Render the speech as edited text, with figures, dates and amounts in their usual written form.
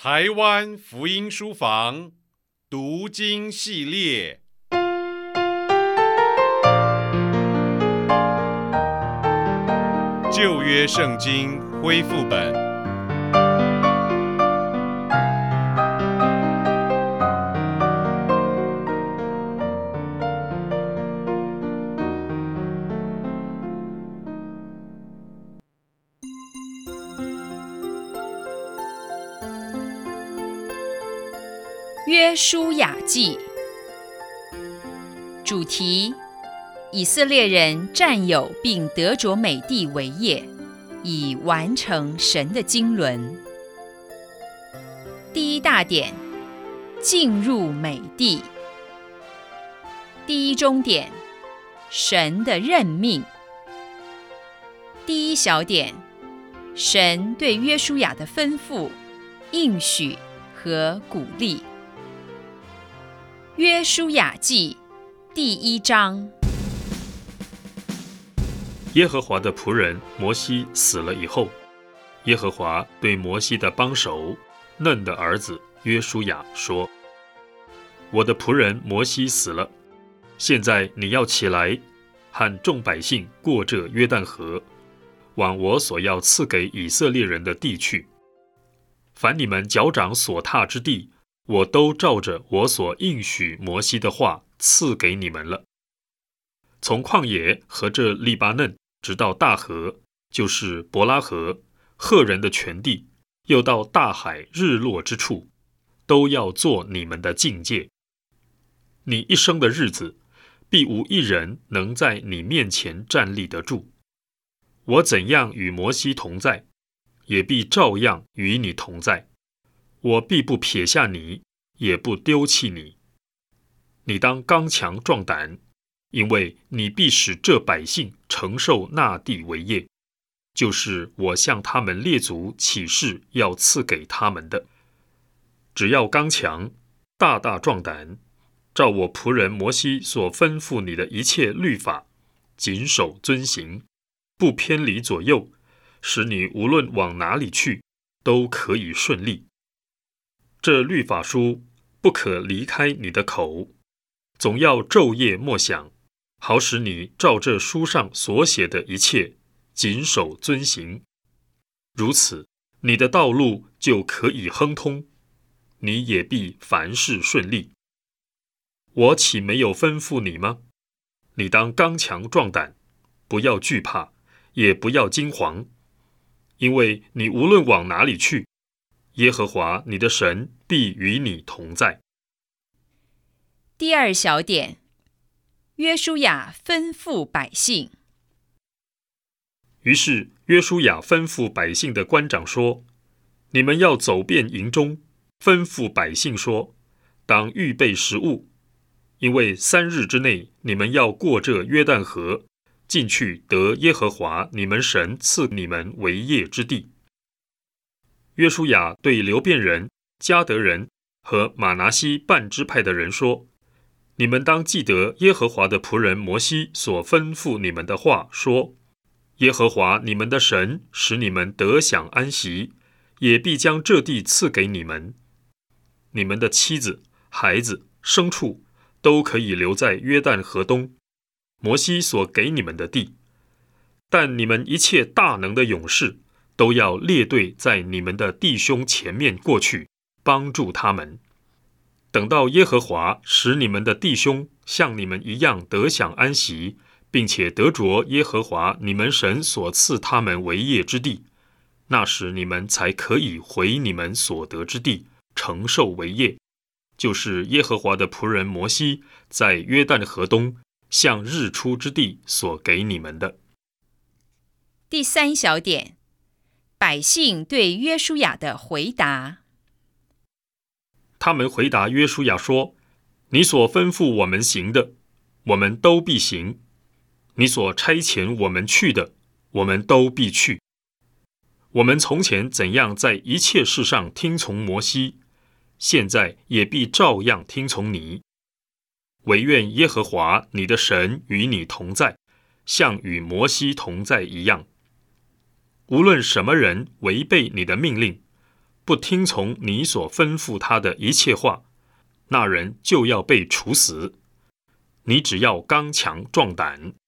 台湾福音书房读经系列，旧约圣经恢复本。 约书亚记，主题：以色列人占有并得着美地为业，以完成神的经纶。第一大点：进入美地。第一中点：神的任命。第一小点：神对约书亚的吩咐、应许和鼓励。约书亚记第1章。 耶和华的仆人摩西死了以后，耶和华对摩西的帮手嫩的儿子约书亚说：我的仆人摩西死了，现在你要起来，和众百姓过这约旦河，往我所要赐给以色列人的地去。凡你们脚掌所踏之地，我都照着我所应许摩西的话赐给你们了。从旷野和这利巴嫩直到大河，就是伯拉河，赫人的全地，又到大海日落之处，都要做你们的境界。你一生的日子，必无一人能在你面前站立得住。我怎样与摩西同在，也必照样与你同在。我必不撇下你，也不丢弃你。你当刚强壮胆，因为你必使这百姓承受那地为业，就是我向他们列祖起誓要赐给他们的。只要刚强，大大壮胆，照我仆人摩西所吩咐你的一切律法，谨守遵行，不偏离左右，使你无论往哪里去，都可以顺利。这律法书不可离开你的口，总要昼夜默想，好使你照这书上所写的一切谨守遵行。如此，你的道路就可以亨通，你也必凡事顺利。我岂没有吩咐你吗？你当刚强壮胆，不要惧怕，也不要惊惶，因为你无论往哪里去，耶和华你的神必与你同在。 第二小点：约书亚吩咐百姓。 于是约书亚吩咐百姓的官长说：你们要走遍营中，吩咐百姓说，当预备食物，因为3日之内，你们要过这约旦河，进去得耶和华你们神赐你们为业之地。约书亚对流便人、迦得人和玛拿西半支派的人说：你们当记得耶和华的仆人摩西所吩咐你们的话，说：耶和华你们的神使你们得享安息，也必将这地赐给你们。你们的妻子、孩子、牲畜都可以留在约旦河东，摩西所给你们的地。但你们一切大能的勇士都要列队在你们的弟兄前面过去，帮助他们。等到耶和华使你们的弟兄像你们一样得享安息，并且得着耶和华你们神所赐他们为业之地，那时你们才可以回你们所得之地，承受为业，就是耶和华的仆人摩西在约旦河东向日出之地所给你们的。 第三小点：百姓对约书亚的回答。 他们回答约书亚说：你所吩咐我们行的，我们都必行；你所差遣我们去的，我们都必去。我们从前怎样在一切事上听从摩西，现在也必照样听从你。惟愿耶和华你的神与你同在，像与摩西同在一样。无论什么人违背你的命令， 不听从你所吩咐他的一切话，那人就要被处死。你只要刚强壮胆，